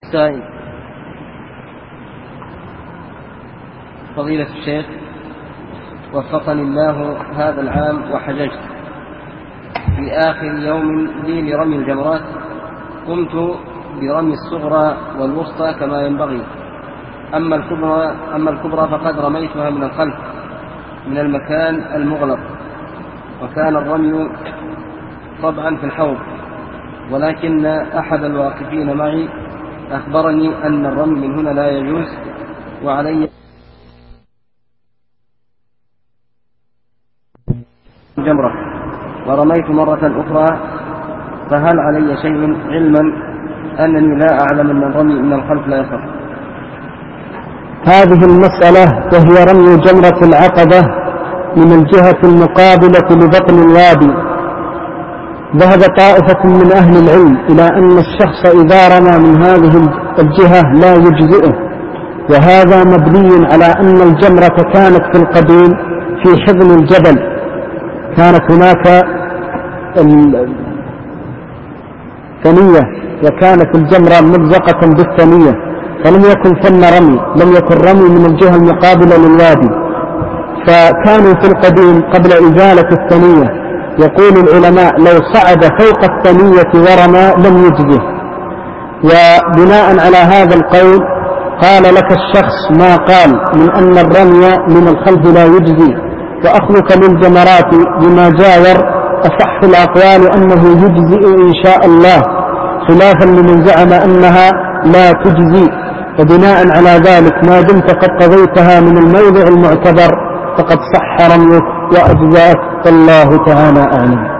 سائل: فضيلة الشيخ، وفقني الله هذا العام وحججت في آخر يوم لي لرمي الجمرات، قمت برمي الصغرى والوسطى كما ينبغي، أما الكبرى فقد رميتها من الخلف من المكان المغلق، وكان الرمي طبعا في الحوض، ولكن أحد الواقفين معي أخبرني أن الرمي من هنا لا يجوز وعلي جمرة، ورميت مرة أخرى، فهل علي شيء علما أنني لا أعلم أن الرمي من الخلف لا يصح؟ هذه المسألة وهي رمي جمرة العقبة من الجهة المقابلة لبطن الوادي. ذهب طائفة من أهل العلم إلى أن الشخص إذا رمى من هذه الجهة لا يجزئه، وهذا مبني على أن الجمرة كانت في القديم في حضن الجبل، كانت هناك ثنية وكانت الجمرة ملزقة بالثنية، فلم يكن ثم رمي، لم يكن رمي من الجهة المقابلة للوادي، فكانوا في القديم قبل إزالة الثنية يقول العلماء لو صعد فوق الثنية ورمى لم يجزه. وبناء على هذا القول قال لك الشخص ما قال من أن الرمي من الخلف لا يجزي، وأخذك للجمرات بما جاور أصح الأقوال أنه يجزئ إن شاء الله، خلافا لمن زعم أنها لا تجزي. وبناء على ذلك ما دمت قد قضيتها من الموضع المعتبر فقد صح رميك وأجزأك، والله تعالى أعلم.